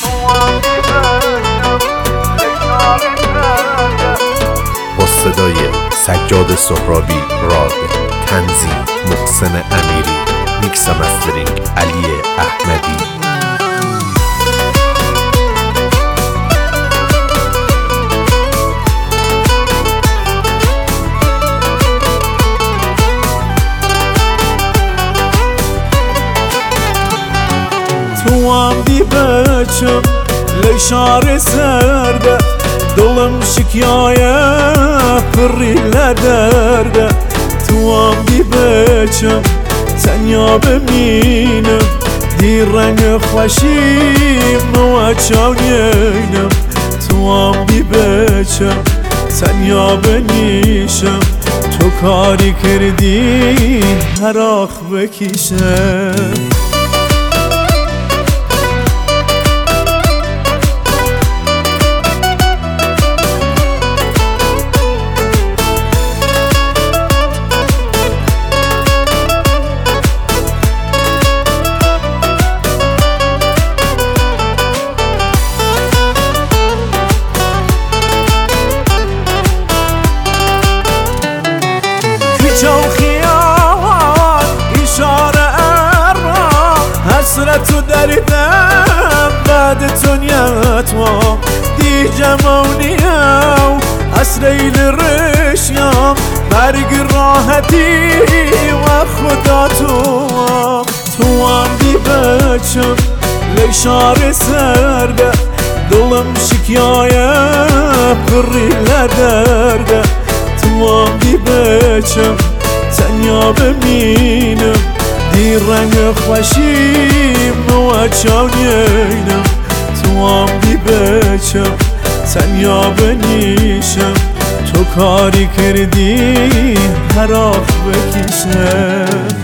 با صدای سجاد سهرابی راد، تنظیم محسن امیری، میکس و مسترینگ علی احمدی. تو هم دی بچم لی شار سرده، دلم شکایه پری لدرده. تو هم دی بچم تنیا بمینم، دی رنگ خوشیم و چاونینم. تو هم دی بچم تنیا بنیشم، تو کاری کردی هر آخ بکیشم. جو خیال اشاره ارما، حسرت و دردم بعد دنیات ما. دی جمونیم اسریل رشیام، برگ راحتی و خدا تو هم دی بچم لی شار سرده، دلم شکایه پری لدرده. تو هم دی بچم تنیا بمینم، دی رنگ خوشیم و چاونینم. تو هم دی بچم تنیا بنیشم، تو کاری کردی هر آخ بکیشم.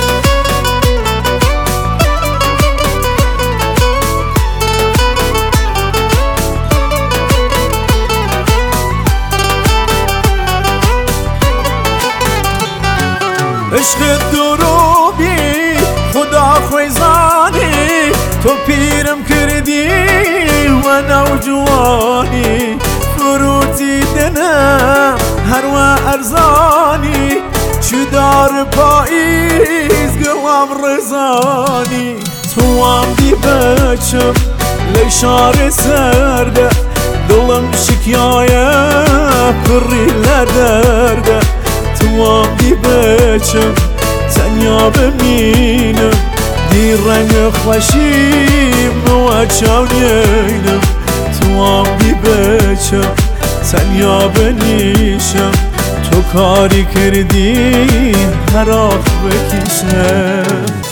عشق دروبی خدا خویزانی، تو پیرم کردی و نوجوانی. فروتی دنم هر و ارزانی، چی دار پاییز گوام رزانی. تو هم دی بچم لی شار سرده، دلم شکایه پری لدرده. تو هم دی بچم تنیا بمینم، دی رنگ خوشیم و چاونینم. تو هم دی بچم تنیا بنیشم، تو کاری کردی هر آخ بکیشم.